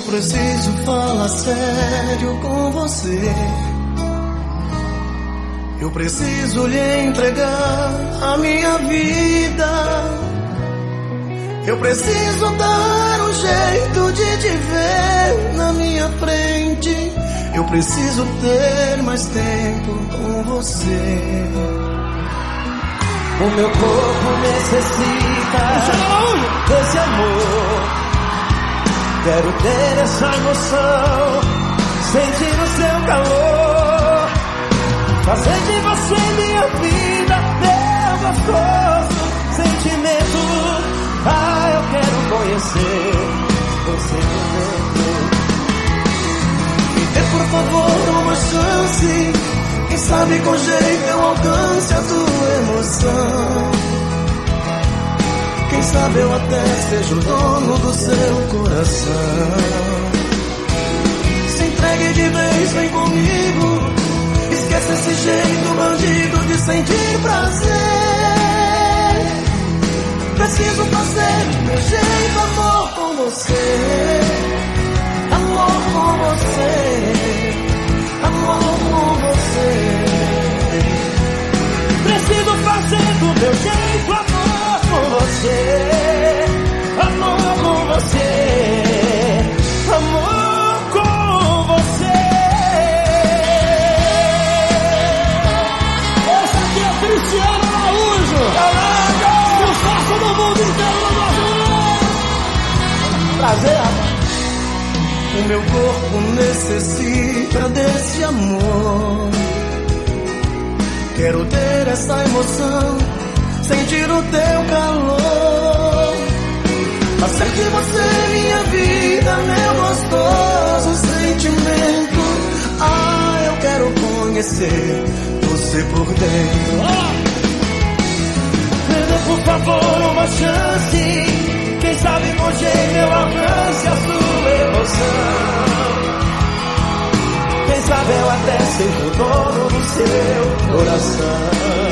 preciso falar sério com você. Eu preciso lhe entregar a minha vida. Eu preciso dar um jeito de te ver na minha frente. Eu preciso ter mais tempo com você. O meu corpo necessita desse amor. Quero ter essa emoção, sentir o seu calor, fazer de você minha vida, meu gostoso sentimento. Ah, eu quero conhecer você dentro. Me dê por favor uma chance, quem sabe com jeito eu alcance a tua emoção. Quem sabe eu até seja o dono do seu coração. Se entregue de vez, vem comigo. Esquece esse jeito bandido de sentir prazer. Preciso fazer meu jeito, amor com você. Amor com você. Amor com você. Preciso fazer do meu jeito, amor com você. Amor com você. Amor com você. Essa aqui é Cristiano Araújo. Sucesso no mundo inteiro no Brasil. Prazer, rapaz. O meu corpo necessita desse amor. Quero ter essa emoção, sentir o teu calor, fazer de você minha vida, meu gostoso sentimento. Ah, eu quero conhecer você por dentro. Me dê por favor uma chance, quem sabe com jeito eu alcance a sua emoção. Quem sabe eu até seja o dono do seu coração.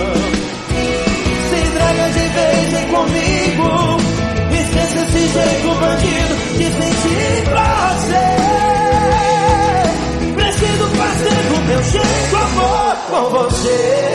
Se entrega de vez, vem comigo. Esqueça esse jeito bandido de sentir prazer. Preciso fazer do meu jeito, amor com você.